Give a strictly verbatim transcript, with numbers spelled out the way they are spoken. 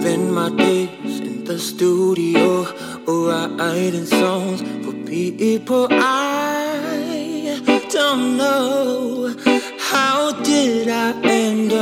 spend my days in the studio, writing songs for people I don't know. How did I end